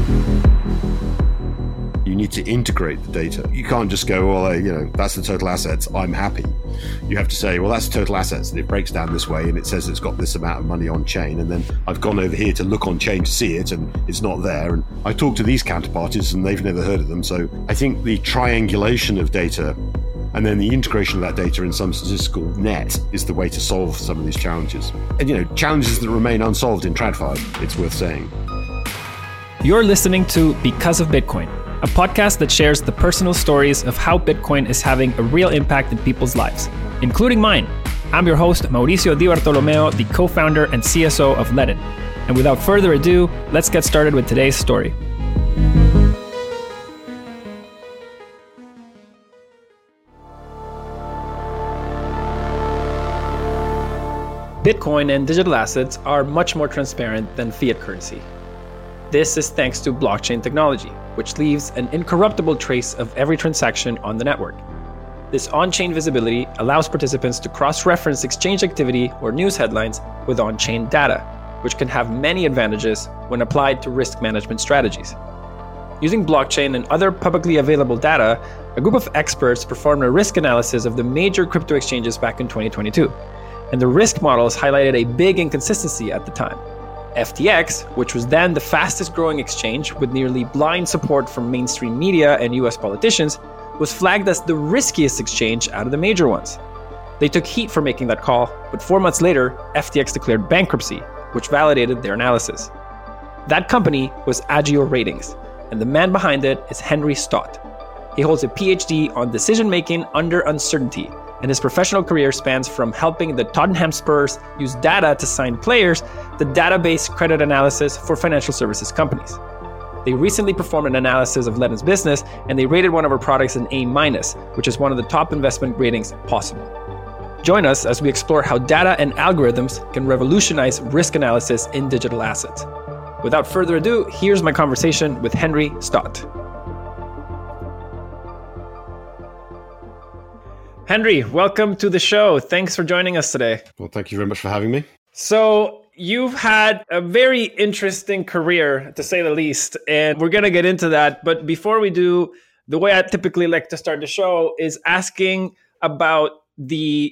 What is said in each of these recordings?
You need to integrate the data. You can't just go, well, that's the total assets, I'm happy. You have to say, well, that's the total assets, and it breaks down this way, and it says it's got this amount of money on chain, and then I've gone over here to look on chain to see it, and it's not there. And I talk to these counterparties, and they've never heard of them. So I think the triangulation of data and then the integration of that data in some statistical net is the way to solve some of these challenges. And, challenges that remain unsolved in TradFi, it's worth saying. You're listening to Because of Bitcoin, a podcast that shares the personal stories of how Bitcoin is having a real impact in people's lives, including mine. I'm your host, Mauricio Di Bartolomeo, the co-founder and CSO of Ledn. And without further ado, let's get started with today's story. Bitcoin and digital assets are much more transparent than fiat currency. This is thanks to blockchain technology, which leaves an incorruptible trace of every transaction on the network. This on-chain visibility allows participants to cross-reference exchange activity or news headlines with on-chain data, which can have many advantages when applied to risk management strategies. Using blockchain and other publicly available data, a group of experts performed a risk analysis of the major crypto exchanges back in 2022. And the risk models highlighted a big inconsistency at the time. FTX, which was then the fastest growing exchange with nearly blind support from mainstream media and US politicians, was flagged as the riskiest exchange out of the major ones. They took heat for making that call, but 4 months later, FTX declared bankruptcy, which validated their analysis. That company was Agio Ratings, and the man behind it is Henry Stott. He holds a PhD on decision-making under uncertainty, and his professional career spans from helping the Tottenham Spurs use data to sign players to database credit analysis for financial services companies. They recently performed an analysis of Ledn's business, and they rated one of our products an A-, which is one of the top investment ratings possible. Join us as we explore how data and algorithms can revolutionize risk analysis in digital assets. Without further ado, here's my conversation with Henry Stott. Henry, welcome to the show. Thanks for joining us today. Well, thank you very much for having me. So you've had a very interesting career, to say the least, and we're going to get into that. But before we do, the way I typically like to start the show is asking about the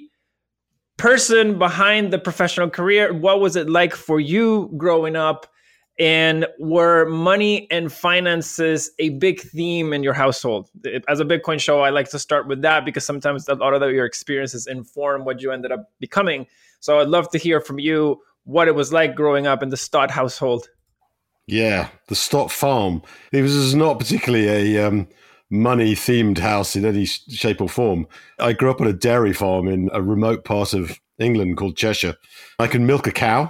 person behind the professional career. What was it like for you growing up? And were money and finances a big theme in your household? As a Bitcoin show, I like to start with that because sometimes a lot of your experiences inform what you ended up becoming. So I'd love to hear from you what it was like growing up in the Stott household. Yeah, the Stott farm. It was not particularly a money-themed house in any shape or form. I grew up on a dairy farm in a remote part of England called Cheshire. I can milk a cow.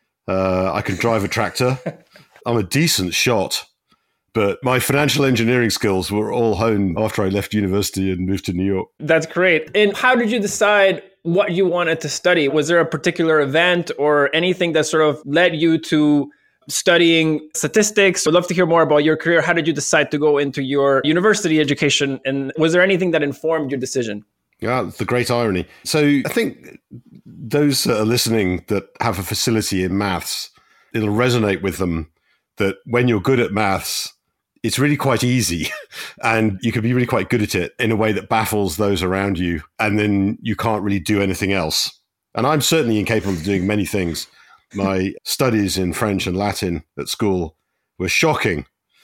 I can drive a tractor. I'm a decent shot, but my financial engineering skills were all honed after I left university and moved to New York. That's great. And how did you decide what you wanted to study? Was there a particular event or anything that sort of led you to studying statistics? I'd love to hear more about your career. How did you decide to go into your university education? And was there anything that informed your decision? Yeah, the great irony. So I think those that are listening that have a facility in maths, it'll resonate with them that when you're good at maths, it's really quite easy and you can be really quite good at it in a way that baffles those around you. And then you can't really do anything else. And I'm certainly incapable of doing many things. My studies in French and Latin at school were shocking,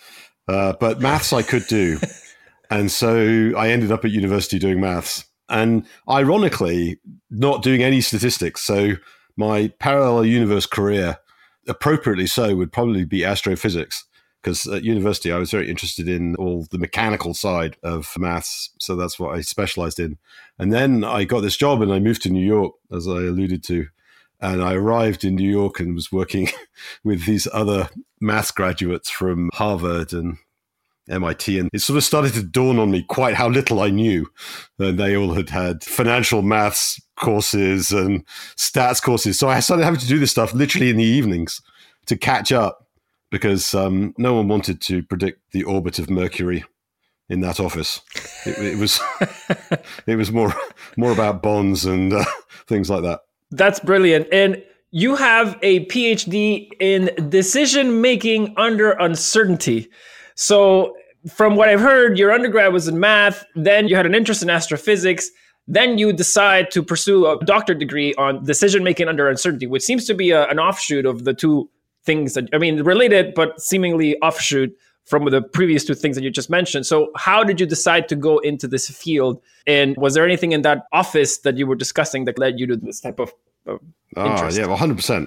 but maths I could do. And so I ended up at university doing maths. And ironically, not doing any statistics. So my parallel universe career, appropriately so, would probably be astrophysics. Because at university, I was very interested in all the mechanical side of maths. So that's what I specialized in. And then I got this job and I moved to New York, as I alluded to. And I arrived in New York and was working with these other maths graduates from Harvard and MIT, and it sort of started to dawn on me quite how little I knew. And they all had financial maths courses and stats courses. So I started having to do this stuff literally in the evenings to catch up because no one wanted to predict the orbit of Mercury in that office. It was it was more about bonds and things like that. That's brilliant. And You have a PhD in decision making under uncertainty. So from what I've heard, your undergrad was in math, then you had an interest in astrophysics, then you decide to pursue a doctorate degree on decision making under uncertainty, which seems to be an offshoot of the two things that, I mean, related, but seemingly offshoot from the previous two things that you just mentioned. So how did you decide to go into this field? And was there anything in that office that you were discussing that led you to this type of interest? Yeah, well, 100%.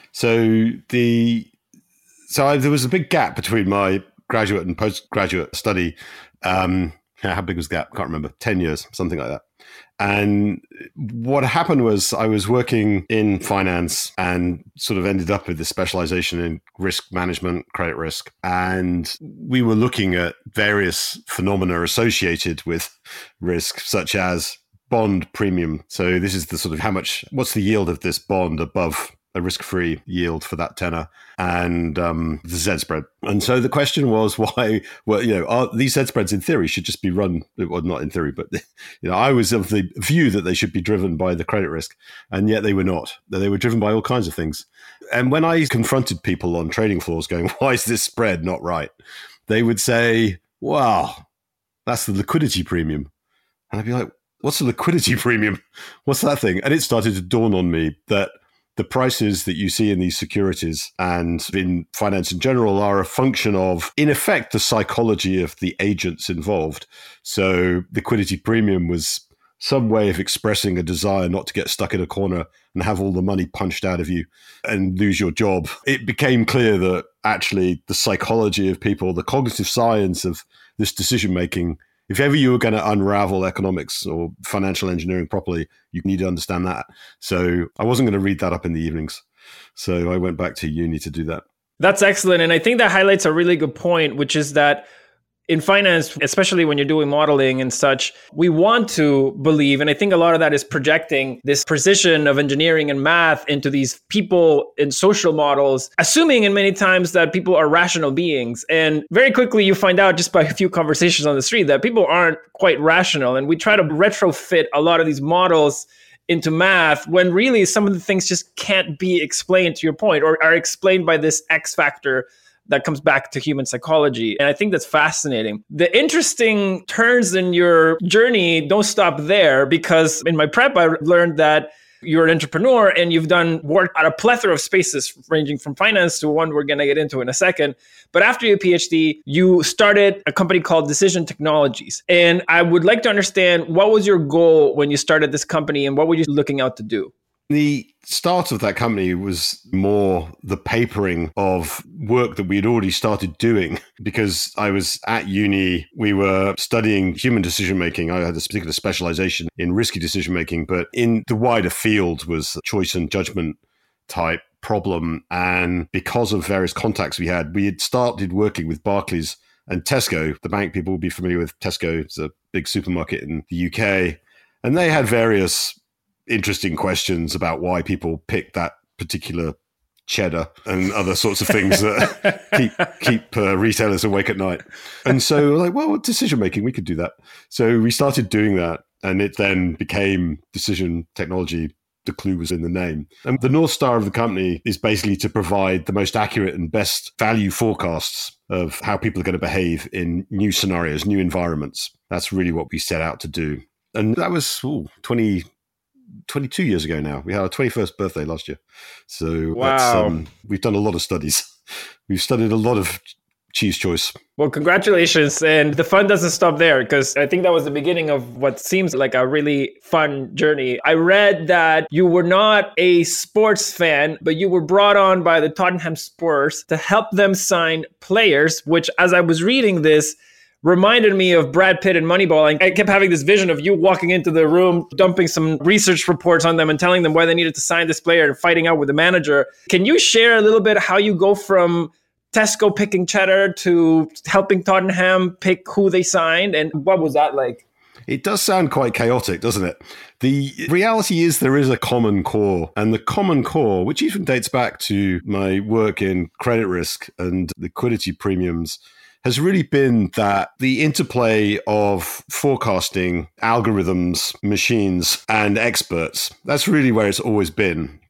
There was a big gap between my graduate and postgraduate study. How big was the gap? Can't remember. 10 years, something like that. And what happened was I was working in finance and sort of ended up with this specialization in risk management, credit risk. And we were looking at various phenomena associated with risk, such as bond premium. So this is the sort of what's the yield of this bond above a risk-free yield for that tenor, and the Z spread. And so the question was why, these Z spreads in theory should just be run, well, not in theory, but I was of the view that they should be driven by the credit risk, and yet they were not. They were driven by all kinds of things. And when I confronted people on trading floors going, why is this spread not right? They would say, wow, that's the liquidity premium. And I'd be like, what's the liquidity premium? What's that thing? And it started to dawn on me that the prices that you see in these securities and in finance in general are a function of, in effect, the psychology of the agents involved. So liquidity premium was some way of expressing a desire not to get stuck in a corner and have all the money punched out of you and lose your job. It became clear that actually the psychology of people, the cognitive science of this decision-making, if ever you were going to unravel economics or financial engineering properly, you need to understand that. So I wasn't going to read that up in the evenings. So I went back to uni to do that. That's excellent. And I think that highlights a really good point, which is that in finance, especially when you're doing modeling and such, we want to believe, and I think a lot of that is projecting this precision of engineering and math into these people in social models, assuming in many times that people are rational beings. And very quickly, you find out just by a few conversations on the street that people aren't quite rational. And we try to retrofit a lot of these models into math when really some of the things just can't be explained, to your point, or are explained by this X factor that comes back to human psychology. And I think that's fascinating. The interesting turns in your journey don't stop there, because in my prep, I learned that you're an entrepreneur and you've done work at a plethora of spaces ranging from finance to one we're going to get into in a second. But after your PhD, you started a company called Decision Technologies. And I would like to understand, what was your goal when you started this company and what were you looking out to do? The start of that company was more the papering of work that we had already started doing, because I was at uni, we were studying human decision-making. I had a particular specialization in risky decision-making, but in the wider field was choice and judgment type problem. And because of various contacts we had started working with Barclays and Tesco. The bank people will be familiar with Tesco. It's a big supermarket in the UK. And they had various interesting questions about why people pick that particular cheddar and other sorts of things that keep retailers awake at night. And so like, well, decision making, we could do that. So we started doing that, and it then became Decision Technology. The clue was in the name. And the North Star of the company is basically to provide the most accurate and best value forecasts of how people are going to behave in new scenarios, new environments. That's really what we set out to do. And that was 22 years ago now. We had our 21st birthday last year. So wow. We've done a lot of studies. We've studied a lot of cheese choice. Well, congratulations. And the fun doesn't stop there, because I think that was the beginning of what seems like a really fun journey. I read that you were not a sports fan, but you were brought on by the Tottenham Spurs to help them sign players, which, as I was reading this, reminded me of Brad Pitt in Moneyball. I kept having this vision of you walking into the room, dumping some research reports on them and telling them why they needed to sign this player and fighting out with the manager. Can you share a little bit how you go from Tesco picking cheddar to helping Tottenham pick who they signed, and what was that like? It does sound quite chaotic, doesn't it? The reality is there is a common core, and the common core, which even dates back to my work in credit risk and liquidity premiums, has really been that the interplay of forecasting, algorithms, machines, and experts, that's really where it's always been.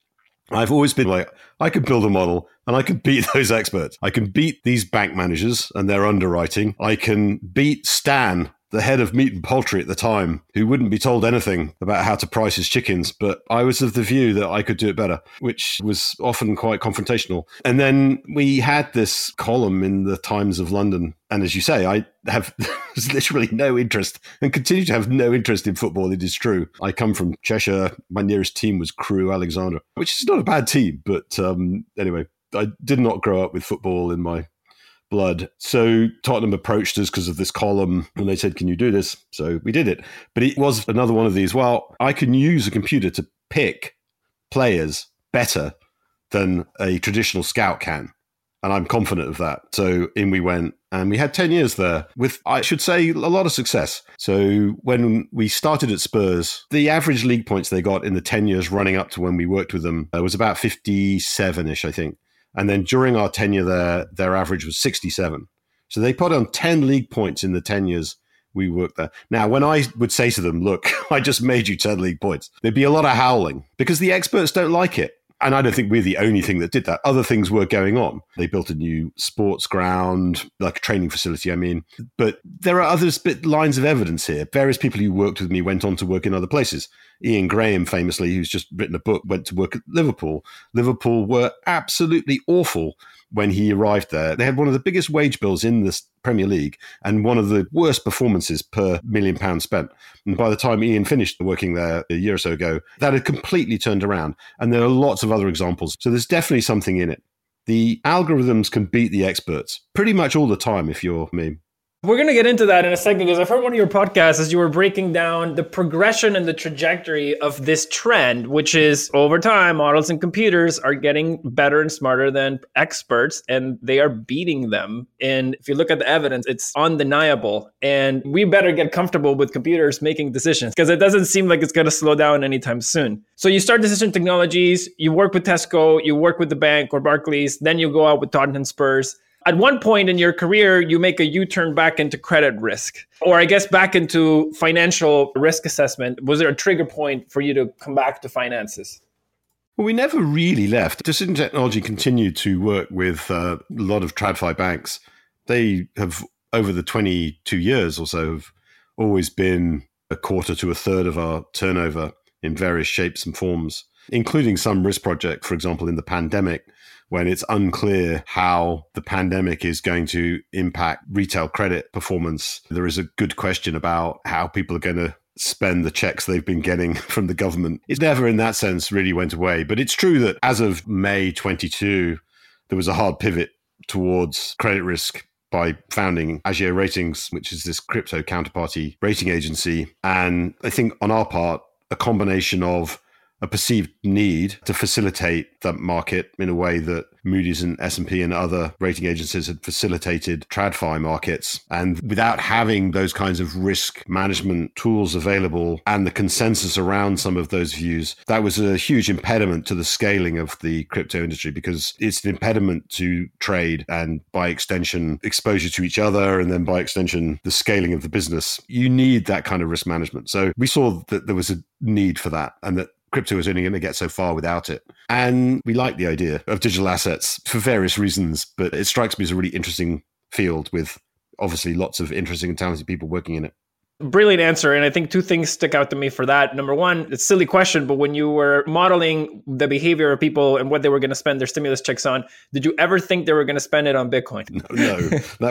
I've always been like, I could build a model and I can beat those experts. I can beat these bank managers and their underwriting. I can beat Stan, the head of meat and poultry at the time, who wouldn't be told anything about how to price his chickens. But I was of the view that I could do it better, which was often quite confrontational. And then we had this column in the Times of London. And as you say, I have literally no interest and continue to have no interest in football. It is true. I come from Cheshire. My nearest team was Crewe Alexandra, which is not a bad team. But anyway, I did not grow up with football in my blood. So Tottenham approached us because of this column and they said, can you do this? So we did it. But it was another one of these, well, I can use a computer to pick players better than a traditional scout can. And I'm confident of that. So in we went and we had 10 years there with, I should say, a lot of success. So when we started at Spurs, the average league points they got in the 10 years running up to when we worked with them was about 57-ish, I think. And then during our tenure there, their average was 67. So they put on 10 league points in the 10 years we worked there. Now, when I would say to them, look, I just made you 10 league points, there'd be a lot of howling because the experts don't like it. And I don't think we're the only thing that did that. Other things were going on. They built a new sports ground, like a training facility, I mean. But there are other lines of evidence here. Various people who worked with me went on to work in other places. Ian Graham, famously, who's just written a book, went to work at Liverpool. Liverpool were absolutely awful when he arrived there. They had one of the biggest wage bills in the Premier League and one of the worst performances per £1 million spent. And by the time Ian finished working there a year or so ago, that had completely turned around. And there are lots of other examples. So there's definitely something in it. The algorithms can beat the experts pretty much all the time if you're me. We're going to get into that in a second because I've heard one of your podcasts as you were breaking down the progression and the trajectory of this trend, which is over time, models and computers are getting better and smarter than experts and they are beating them. And if you look at the evidence, it's undeniable. And we better get comfortable with computers making decisions because it doesn't seem like it's going to slow down anytime soon. So you start Decision Technologies, you work with Tesco, you work with the bank or Barclays, then you go out with Tottenham Spurs. At one point in your career, you make a U-turn back into credit risk, or I guess back into financial risk assessment. Was there a trigger point for you to come back to finances? Well, we never really left. Decision Technology continued to work with a lot of TradFi banks. They have, over the 22 years or so, have always been a quarter to a third of our turnover in various shapes and forms, including some risk project, for example, in the pandemic, when it's unclear how the pandemic is going to impact retail credit performance. There is a good question about how people are going to spend the checks they've been getting from the government. It never, in that sense, really went away. But it's true that as of May 22, there was a hard pivot towards credit risk by founding Agio Ratings, which is this crypto counterparty rating agency. And I think on our part, a combination of a perceived need to facilitate that market in a way that Moody's and S&P and other rating agencies had facilitated TradFi markets. And without having those kinds of risk management tools available and the consensus around some of those views, that was a huge impediment to the scaling of the crypto industry because it's an impediment to trade and by extension, exposure to each other and then by extension, the scaling of the business. You need that kind of risk management. So we saw that there was a need for that and that crypto is only going to get so far without it. And we like the idea of digital assets for various reasons, but it strikes me as a really interesting field with obviously lots of interesting and talented people working in it. Brilliant answer. And I think two things stick out to me for that. Number one, it's a silly question, but when you were modeling the behavior of people and what they were going to spend their stimulus checks on, did you ever think they were going to spend it on Bitcoin? No,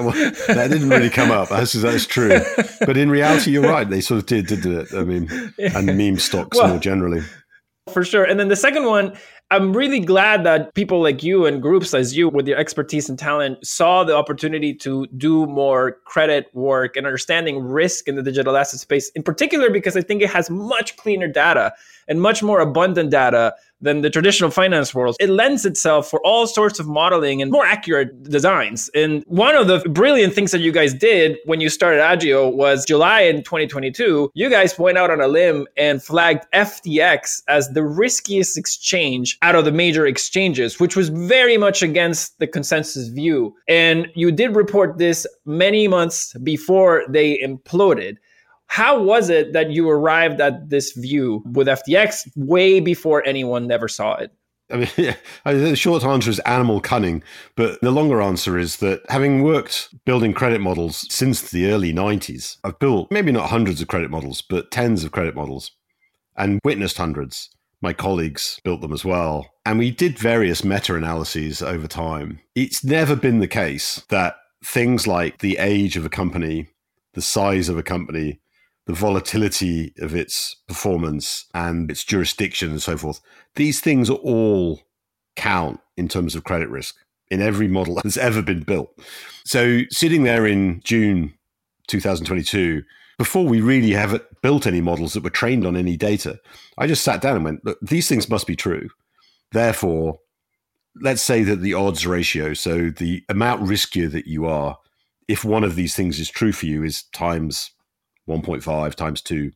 that didn't really come up. That's true. But in reality, you're right. They sort of did it? I mean, and meme stocks more generally. For sure. And then the second one, I'm really glad that people like you and groups as you with your expertise and talent saw the opportunity to do more credit work and understanding risk in the digital asset space, in particular, because I think it has much cleaner data and much more abundant data than the traditional finance world. It lends itself for all sorts of modeling and more accurate designs. And one of the brilliant things that you guys did when you started Agio was July in 2022, you guys went out on a limb and flagged FTX as the riskiest exchange out of the major exchanges, which was very much against the consensus view. And you did report this many months before they imploded. How was it that you arrived at this view with FTX way before anyone ever saw it? I mean, yeah, the short answer is animal cunning, but the longer answer is that having worked building credit models since the early 90s, I've built maybe not hundreds of credit models, but tens of credit models and witnessed hundreds. My colleagues built them as well. And we did various meta-analyses over time. It's never been the case that things like the age of a company, the size of a company, the volatility of its performance and its jurisdiction and so forth, these things all count in terms of credit risk in every model that's ever been built. So sitting there in June 2022, before we really have built any models that were trained on any data, I just sat down and went, look, these things must be true. Therefore, let's say that the odds ratio, so the amount riskier that you are, if one of these things is true for you, is times 1.5 times 2,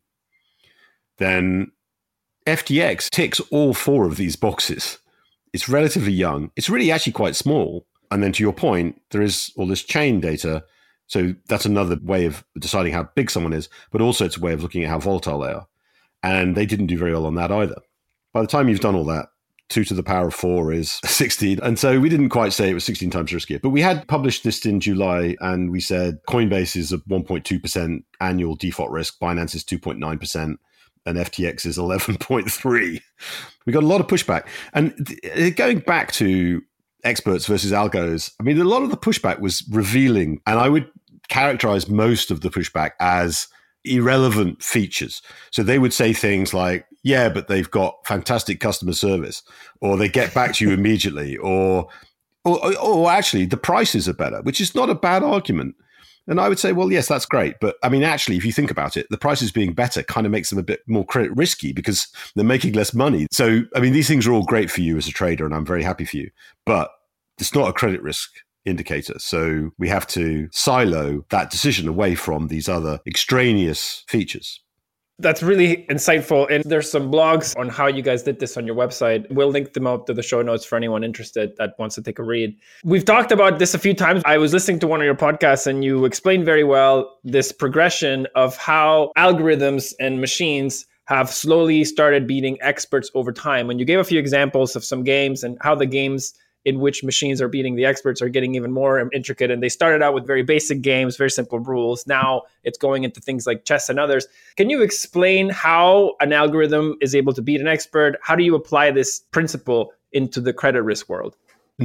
then FTX ticks all four of these boxes. It's relatively young. It's really actually quite small. And then to your point, there is all this chain data. So that's another way of deciding how big someone is, but also it's a way of looking at how volatile they are. And they didn't do very well on that either. By the time you've done all that, 2 to the power of 4 is 16. And so we didn't quite say it was 16 times riskier. But we had published this in July, and we said Coinbase is a 1.2% annual default risk, Binance is 2.9%, and FTX is 11.3%. We got a lot of pushback. And going back to experts versus algos, I mean, a lot of the pushback was revealing, and I would characterize most of the pushback as irrelevant features. So they would say things like, yeah, but they've got fantastic customer service, or they get back to you immediately, or actually the prices are better, which is not a bad argument. And I would say, well, yes, that's great. But I mean, actually, if you think about it, the prices being better kind of makes them a bit more credit risky because they're making less money. So, I mean, these things are all great for you as a trader, and I'm very happy for you, but it's not a credit risk indicator. So we have to silo that decision away from these other extraneous features. That's really insightful. And there's some blogs on how you guys did this on your website. We'll link them up to the show notes for anyone interested that wants to take a read. We've talked about this a few times. I was listening to one of your podcasts and you explained very well this progression of how algorithms and machines have slowly started beating experts over time. And you gave a few examples of some games and how the games in which machines are beating the experts are getting even more intricate. And they started out with very basic games, very simple rules. Now it's going into things like chess and others. Can you explain how an algorithm is able to beat an expert? How do you apply this principle into the credit risk world?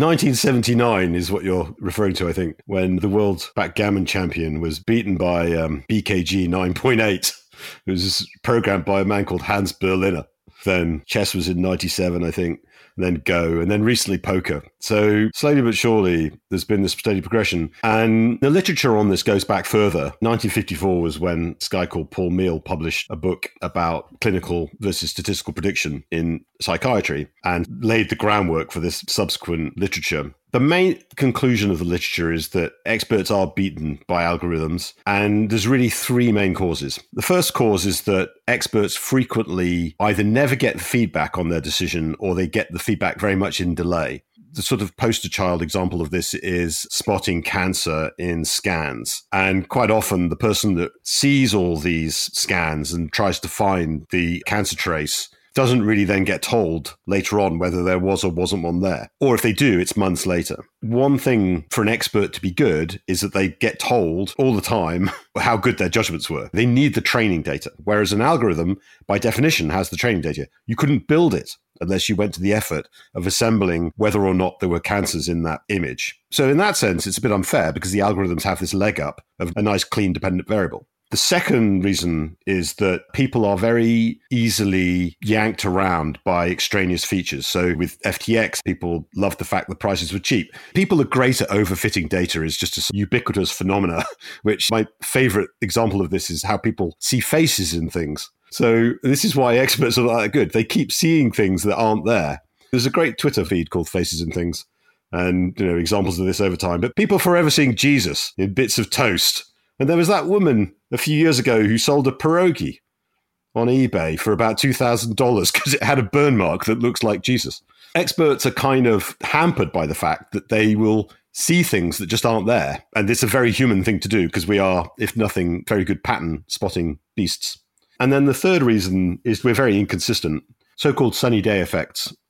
1979 is what you're referring to, I think, when the world backgammon champion was beaten by BKG 9.8. It was programmed by a man called Hans Berliner. Then chess was in 97, I think. Then Go, and then recently poker. So slowly but surely, there's been this steady progression. And the literature on this goes back further. 1954 was when this guy called Paul Meehl published a book about clinical versus statistical prediction in psychiatry and laid the groundwork for this subsequent literature. The main conclusion of the literature is that experts are beaten by algorithms, and there's really 3 main causes. The first cause is that experts frequently either never get feedback on their decision or they get the feedback very much in delay. The sort of poster child example of this is spotting cancer in scans. And quite often the person that sees all these scans and tries to find the cancer trace doesn't really then get told later on whether there was or wasn't one there. Or if they do, it's months later. One thing for an expert to be good is that they get told all the time how good their judgments were. They need the training data, whereas an algorithm, by definition, has the training data. You couldn't build it unless you went to the effort of assembling whether or not there were cancers in that image. So in that sense, it's a bit unfair because the algorithms have this leg up of a nice, clean, dependent variable. The second reason is that people are very easily yanked around by extraneous features. So with FTX, people loved the fact the prices were cheap. People are great at overfitting data is just a ubiquitous phenomena, which my favorite example of this is how people see faces in things. So this is why experts are not that good. They keep seeing things that aren't there. There's a great Twitter feed called Faces and Things, and examples of this over time. But people forever seeing Jesus in bits of toast. And there was that woman a few years ago who sold a pierogi on eBay for about $2,000 because it had a burn mark that looks like Jesus. Experts are kind of hampered by the fact that they will see things that just aren't there. And it's a very human thing to do because we are, if nothing, very good pattern spotting beasts. And then the third reason is we're very inconsistent. So-called sunny day effects,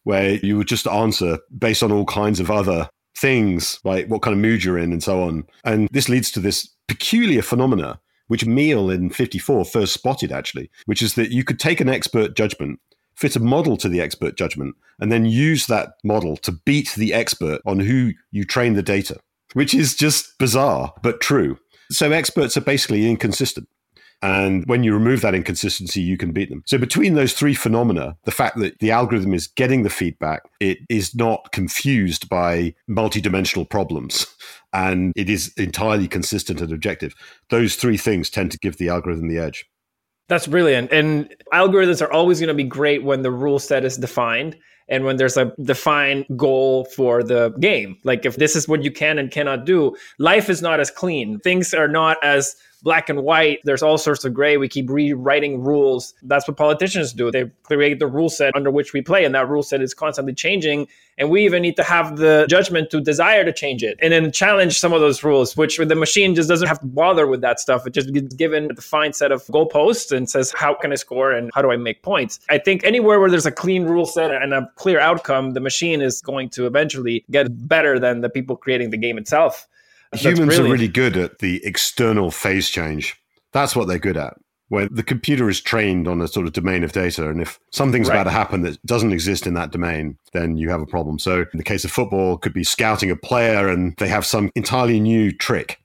where you would just answer based on all kinds of other things, like what kind of mood you're in and so on. And this leads to this peculiar phenomena, which Meehl in 54 first spotted, actually, which is that you could take an expert judgment, fit a model to the expert judgment, and then use that model to beat the expert on who you train the data, which is just bizarre, but true. So experts are basically inconsistent. And when you remove that inconsistency, you can beat them. So between those three phenomena, the fact that the algorithm is getting the feedback, it is not confused by multidimensional problems, and it is entirely consistent and objective. Those three things tend to give the algorithm the edge. That's brilliant. And algorithms are always going to be great when the rule set is defined and when there's a defined goal for the game. Like if this is what you can and cannot do, life is not as clean. Things are not as black and white. There's all sorts of gray. We keep rewriting rules. That's what politicians do. They create the rule set under which we play, and that rule set is constantly changing. And we even need to have the judgment to desire to change it and then challenge some of those rules, which the machine just doesn't have to bother with that stuff. It just gets given a defined set of goalposts and says, how can I score and how do I make points? I think anywhere where there's a clean rule set and a clear outcome, the machine is going to eventually get better than the people creating the game itself. Humans are really good at the external phase change. That's what they're good at. Where the computer is trained on a sort of domain of data. And if something's about to happen that doesn't exist in that domain, then you have a problem. So in the case of football, it could be scouting a player and they have some entirely new trick.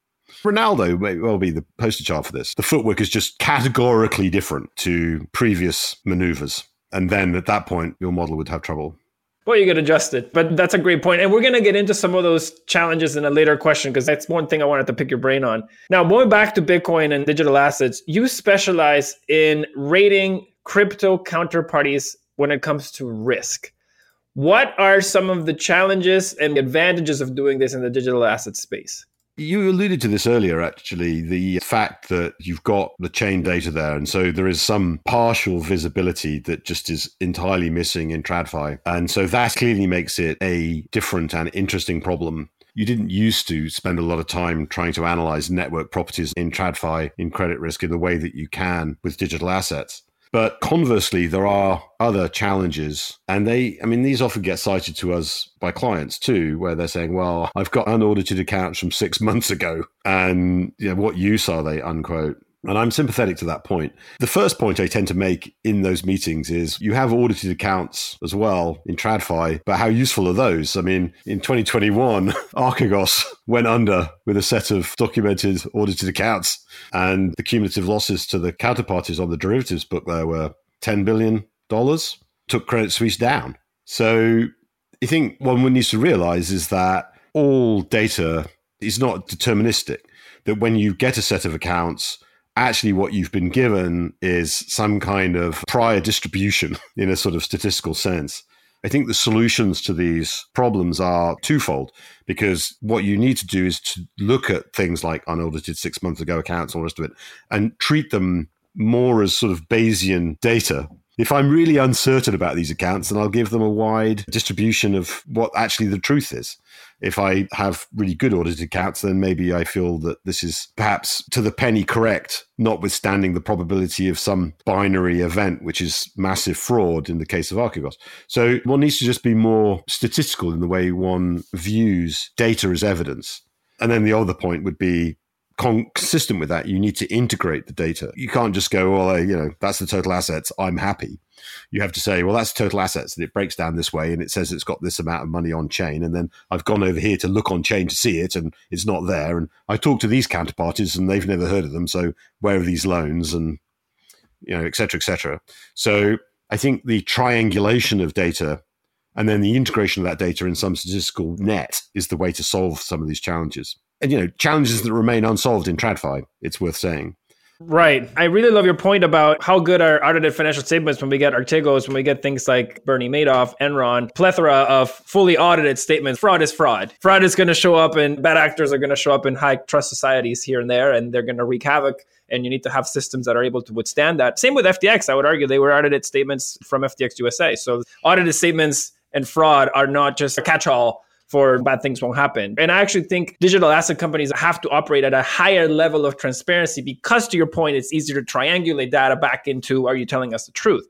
Ronaldo may well be the poster child for this. The footwork is just categorically different to previous maneuvers. And then at that point, your model would have trouble. Well, you could adjust it, but that's a great point. And we're going to get into some of those challenges in a later question, because that's one thing I wanted to pick your brain on. Now, going back to Bitcoin and digital assets, you specialize in rating crypto counterparties when it comes to risk. What are some of the challenges and advantages of doing this in the digital asset space? You alluded to this earlier, actually, the fact that you've got the chain data there. And so there is some partial visibility that just is entirely missing in TradFi. And so that clearly makes it a different and interesting problem. You didn't used to spend a lot of time trying to analyze network properties in TradFi, in credit risk, in the way that you can with digital assets. But conversely, there are other challenges, and these often get cited to us by clients too, where they're saying, well, I've got unaudited accounts from 6 months ago, and what use are they, unquote. And I'm sympathetic to that point. The first point I tend to make in those meetings is you have audited accounts as well in TradFi, but how useful are those? I mean, in 2021, Archegos went under with a set of documented audited accounts, and the cumulative losses to the counterparties on the derivatives book there were $10 billion, took Credit Suisse down. So I think one needs to realize is that all data is not deterministic, that when you get a set of accounts, actually what you've been given is some kind of prior distribution in a sort of statistical sense. I think the solutions to these problems are twofold, because what you need to do is to look at things like unaudited 6 months ago accounts, all the rest of it, and treat them more as sort of Bayesian data. If I'm really uncertain about these accounts, then I'll give them a wide distribution of what actually the truth is. If I have really good audited accounts, then maybe I feel that this is perhaps to the penny correct, notwithstanding the probability of some binary event, which is massive fraud in the case of Archegos. So one needs to just be more statistical in the way one views data as evidence. And then the other point would be, consistent with that, you need to integrate the data. You can't just go, well, that's the total assets, I'm happy. You have to say, well, that's total assets, and it breaks down this way, and it says it's got this amount of money on chain, and then I've gone over here to look on chain to see it, and it's not there. And I talk to these counterparties, and they've never heard of them, so where are these loans, and et cetera, et cetera. So I think the triangulation of data and then the integration of that data in some statistical net is the way to solve some of these challenges. And, challenges that remain unsolved in TradFi, it's worth saying. Right. I really love your point about how good are audited financial statements when we get Archegos, when we get things like Bernie Madoff, Enron, plethora of fully audited statements. Fraud is fraud. Fraud is going to show up, and bad actors are going to show up in high trust societies here and there, and they're going to wreak havoc. And you need to have systems that are able to withstand that. Same with FTX. I would argue they were audited statements from FTX USA. So audited statements and fraud are not just a catch-all for bad things won't happen. And I actually think digital asset companies have to operate at a higher level of transparency because, to your point, it's easier to triangulate data back into, are you telling us the truth?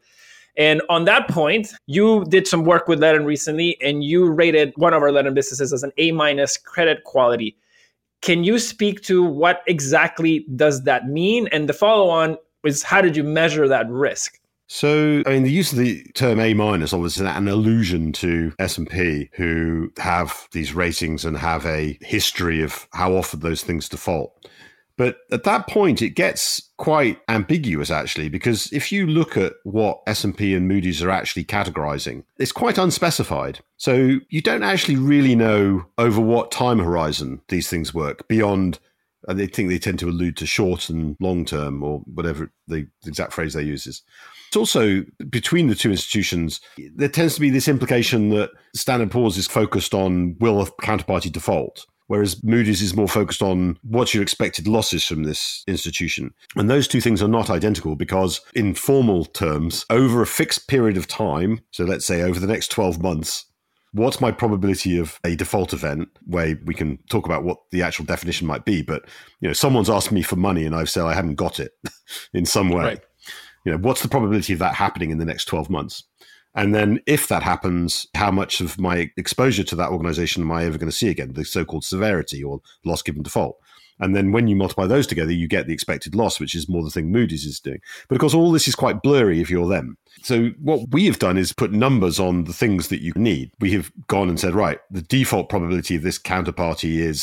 And on that point, you did some work with Ledn recently, and you rated one of our Ledn businesses as an A- credit quality. Can you speak to what exactly does that mean? And the follow-on is, how did you measure that risk? So, I mean, the use of the term A- obviously an allusion to S&P, who have these ratings and have a history of how often those things default. But at that point, it gets quite ambiguous, actually, because if you look at what S&P and Moody's are actually categorizing, it's quite unspecified. So you don't actually really know over what time horizon these things work beyond, I think they tend to allude to short and long term, or whatever the exact phrase they use is. It's also, between the two institutions, there tends to be this implication that Standard & Poor's is focused on will a counterparty default, whereas Moody's is more focused on what's your expected losses from this institution. And those two things are not identical, because in formal terms, over a fixed period of time, so let's say over the next 12 months, what's my probability of a default event, where we can talk about what the actual definition might be, but someone's asked me for money and I've said I haven't got it in some way. Right. What's the probability of that happening in the next 12 months? And then if that happens, how much of my exposure to that organization am I ever going to see again, the so-called severity or loss given default? And then when you multiply those together, you get the expected loss, which is more the thing Moody's is doing. But of course, all this is quite blurry if you're them. So what we have done is put numbers on the things that you need. We have gone and said, right, the default probability of this counterparty is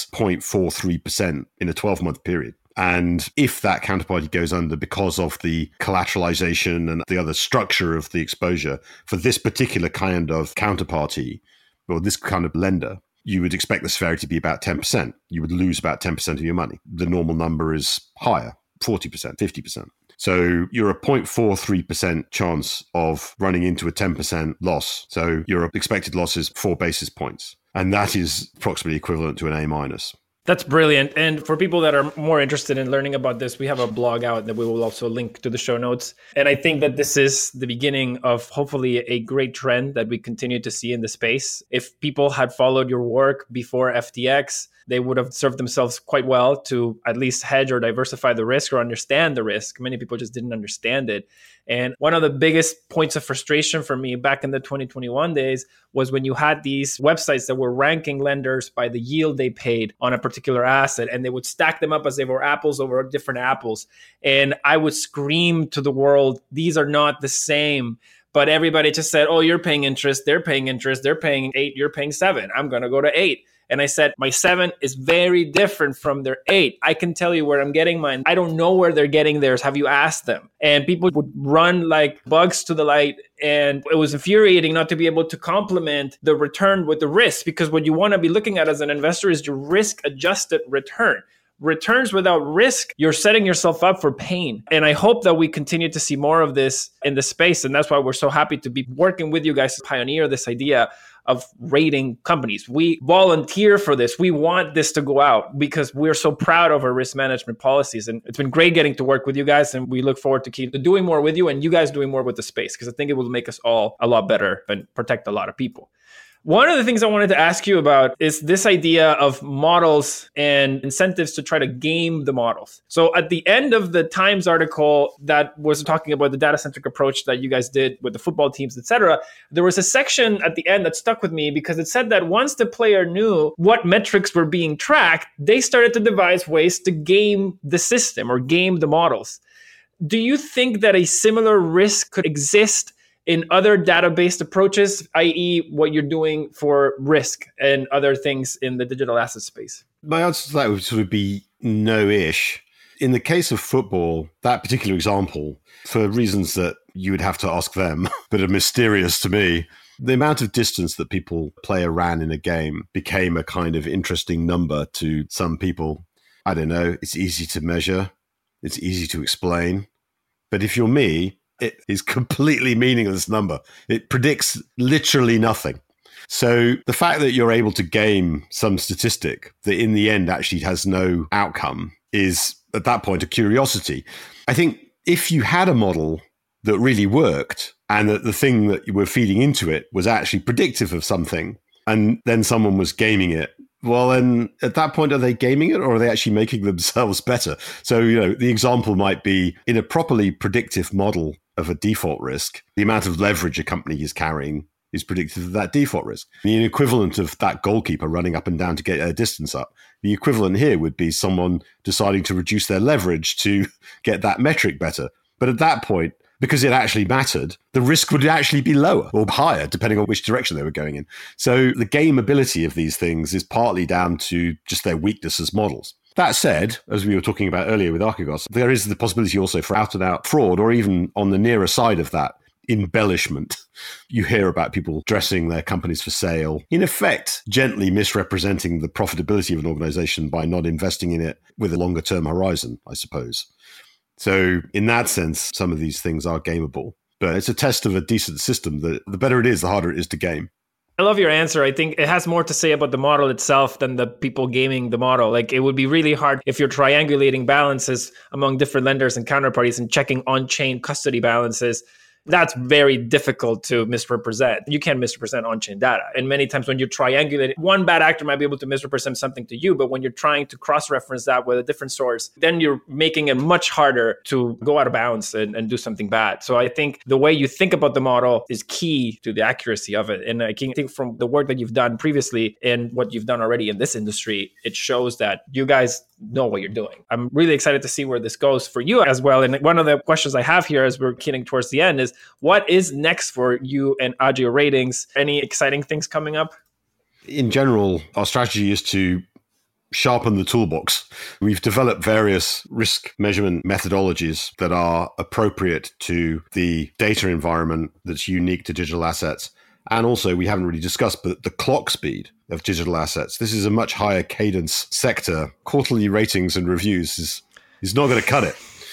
0.43% in a 12-month period. And if that counterparty goes under because of the collateralization and the other structure of the exposure for this particular kind of counterparty, or this kind of lender, you would expect the severity to be about 10%. You would lose about 10% of your money. The normal number is higher, 40%, 50%. So you're a 0.43% chance of running into a 10% loss. So your expected loss is 4 basis points. And that is approximately equivalent to an A-. That's brilliant. And for people that are more interested in learning about this, we have a blog out that we will also link to the show notes. And I think that this is the beginning of hopefully a great trend that we continue to see in the space. If people had followed your work before FTX, they would have served themselves quite well to at least hedge or diversify the risk or understand the risk. Many people just didn't understand it. And one of the biggest points of frustration for me back in the 2021 days was when you had these websites that were ranking lenders by the yield they paid on a particular asset, and they would stack them up as they were apples over different apples. And I would scream to the world, these are not the same. But everybody just said, oh, you're paying interest, they're paying interest, they're paying 8, you're paying 7. I'm going to go to 8. And I said, my 7 is very different from their 8. I can tell you where I'm getting mine. I don't know where they're getting theirs. Have you asked them? And people would run like bugs to the light. And it was infuriating not to be able to complement the return with the risk, because what you want to be looking at as an investor is your risk-adjusted return. Returns without risk, you're setting yourself up for pain. And I hope that we continue to see more of this in the space. And that's why we're so happy to be working with you guys to pioneer this idea of rating companies. We volunteer for this. We want this to go out because we're so proud of our risk management policies. And it's been great getting to work with you guys. And we look forward to keep doing more with you and you guys doing more with the space, because I think it will make us all a lot better and protect a lot of people. One of the things I wanted to ask you about is this idea of models and incentives to try to game the models. So at the end of the Times article that was talking about the data-centric approach that you guys did with the football teams, et cetera, there was a section at the end that stuck with me because it said that once the player knew what metrics were being tracked, they started to devise ways to game the system or game the models. Do you think that a similar risk could exist in other database approaches, i.e. what you're doing for risk and other things in the digital asset space? My answer to that would sort of be no-ish. In the case of football, that particular example, for reasons that you would have to ask them, but are mysterious to me, the amount of distance that people play a ran in a game became a kind of interesting number to some people. I don't know, it's easy to measure, it's easy to explain. But if you're me, it is completely meaningless number. It predicts literally nothing. So the fact that you're able to game some statistic that in the end actually has no outcome is at that point a curiosity. I think if you had a model that really worked and that the thing that you were feeding into it was actually predictive of something, and then someone was gaming it, well, then at that point, are they gaming it or are they actually making themselves better? So, the example might be in a properly predictive model, of a default risk, the amount of leverage a company is carrying is predicted of that default risk. The equivalent of that goalkeeper running up and down to get a distance up, the equivalent here would be someone deciding to reduce their leverage to get that metric better. But at that point, because it actually mattered, the risk would actually be lower or higher, depending on which direction they were going in. So the gameability of these things is partly down to just their weakness as models. That said, as we were talking about earlier with Archegos, there is the possibility also for out-and-out fraud, or even on the nearer side of that, embellishment. You hear about people dressing their companies for sale, in effect, gently misrepresenting the profitability of an organization by not investing in it with a longer-term horizon, I suppose. So in that sense, some of these things are gameable. But it's a test of a decent system that the better it is, the harder it is to game. I love your answer. I think it has more to say about the model itself than the people gaming the model. Like, it would be really hard if you're triangulating balances among different lenders and counterparties and checking on-chain custody balances. That's very difficult to misrepresent. You can't misrepresent on-chain data. And many times when you triangulate it, one bad actor might be able to misrepresent something to you, but when you're trying to cross-reference that with a different source, then you're making it much harder to go out of bounds and do something bad. So I think the way you think about the model is key to the accuracy of it. And I can think from the work that you've done previously and what you've done already in this industry, it shows that you guys know what you're doing. I'm really excited to see where this goes for you as well. And one of the questions I have here as we're getting towards the end is, what is next for you and Agio Ratings? Any exciting things coming up? In general, our strategy is to sharpen the toolbox. We've developed various risk measurement methodologies that are appropriate to the data environment that's unique to digital assets. And also, we haven't really discussed, but the clock speed of digital assets. This is a much higher cadence sector. Quarterly ratings and reviews is not going to cut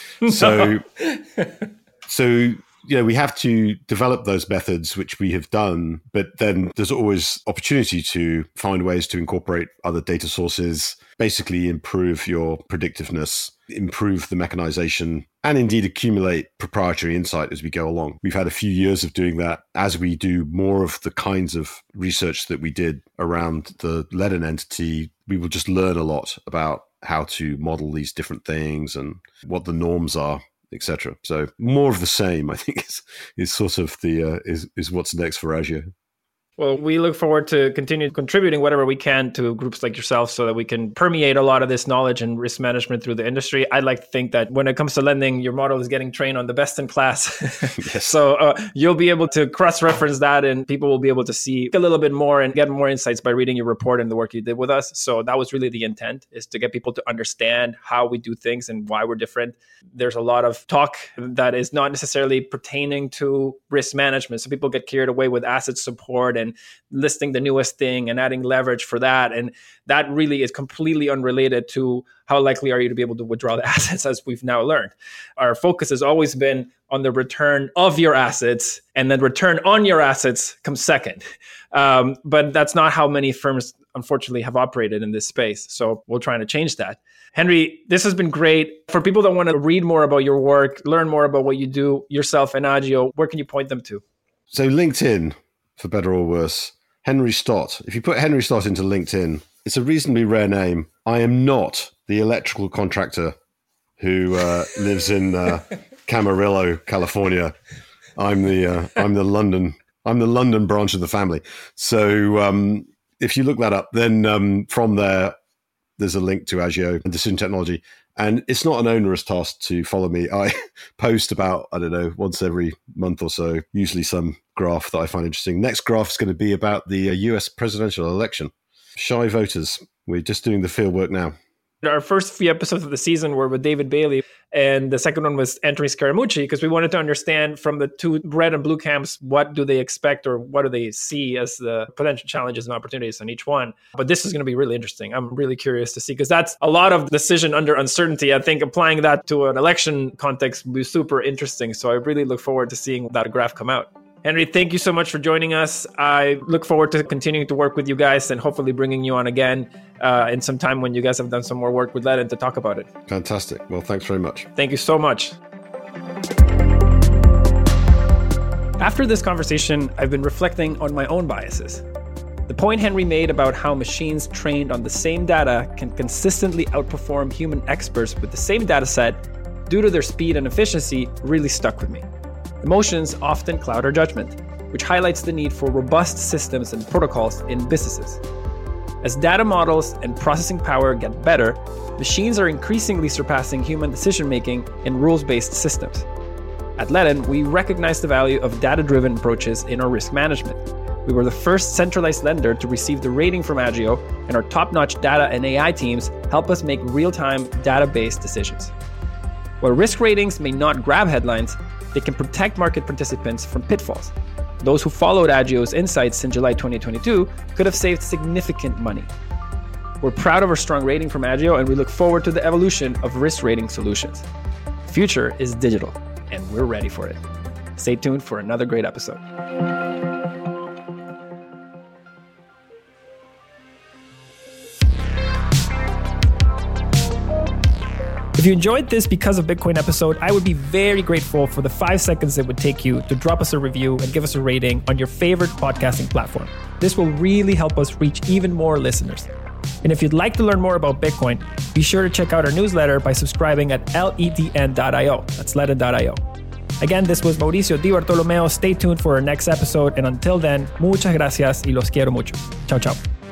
it. So we have to develop those methods, which we have done, but then there's always opportunity to find ways to incorporate other data sources, basically improve your predictiveness, improve the mechanization, and indeed accumulate proprietary insight as we go along. We've had a few years of doing that. As we do more of the kinds of research that we did around the Ledn entity, we will just learn a lot about how to model these different things and what the norms are, etc. So more of the same, I think, is sort of the is what's next for Agio. Well, we look forward to continue contributing whatever we can to groups like yourself so that we can permeate a lot of this knowledge and risk management through the industry. I'd like to think that when it comes to lending, your model is getting trained on the best in class. Yes. So you'll be able to cross-reference that, and people will be able to see a little bit more and get more insights by reading your report and the work you did with us. So that was really the intent, is to get people to understand how we do things and why we're different. There's a lot of talk that is not necessarily pertaining to risk management. So people get carried away with asset support and listing the newest thing and adding leverage for that. And that really is completely unrelated to how likely are you to be able to withdraw the assets, as we've now learned. Our focus has always been on the return of your assets, and then return on your assets comes second. But that's not how many firms, unfortunately, have operated in this space. So we're trying to change that. Henry, this has been great. For people that want to read more about your work, learn more about what you do yourself and Agio, where can you point them to? So LinkedIn, for better or worse, Henry Stott. If you put Henry Stott into LinkedIn, it's a reasonably rare name. I am not the electrical contractor who lives in Camarillo, California. I'm the London branch of the family. So if you look that up, then from there's a link to Agio and Decision Technology. And it's not an onerous task to follow me. I post about, once every month or so, usually some graph that I find interesting. Next graph is going to be about the US presidential election. Shy voters. We're just doing the field work now. Our first few episodes of the season were with David Bailey, and the second one was Anthony Scaramucci, because we wanted to understand from the two red and blue camps, what do they expect or what do they see as the potential challenges and opportunities on each one. But this is going to be really interesting. I'm really curious to see, because that's a lot of decision under uncertainty. I think applying that to an election context would be super interesting. So I really look forward to seeing that graph come out. Henry, thank you so much for joining us. I look forward to continuing to work with you guys and hopefully bringing you on again in some time when you guys have done some more work with Ledn to talk about it. Fantastic. Well, thanks very much. Thank you so much. After this conversation, I've been reflecting on my own biases. The point Henry made about how machines trained on the same data can consistently outperform human experts with the same data set due to their speed and efficiency really stuck with me. Emotions often cloud our judgment, which highlights the need for robust systems and protocols in businesses. As data models and processing power get better, machines are increasingly surpassing human decision-making in rules-based systems. At Ledn, we recognize the value of data-driven approaches in our risk management. We were the first centralized lender to receive the rating from Agio, and our top-notch data and AI teams help us make real-time data-based decisions. While risk ratings may not grab headlines, they can protect market participants from pitfalls. Those who followed Agio's insights in July 2022 could have saved significant money. We're proud of our strong rating from Agio, and we look forward to the evolution of risk rating solutions. The future is digital, and we're ready for it. Stay tuned for another great episode. If you enjoyed this Because of Bitcoin episode, I would be very grateful for the 5 seconds it would take you to drop us a review and give us a rating on your favorite podcasting platform. This will really help us reach even more listeners. And if you'd like to learn more about Bitcoin, be sure to check out our newsletter by subscribing at ledn.io. That's ledn.io. Again, this was Mauricio Di Bartolomeo. Stay tuned for our next episode. And until then, muchas gracias y los quiero mucho. Chao, chao.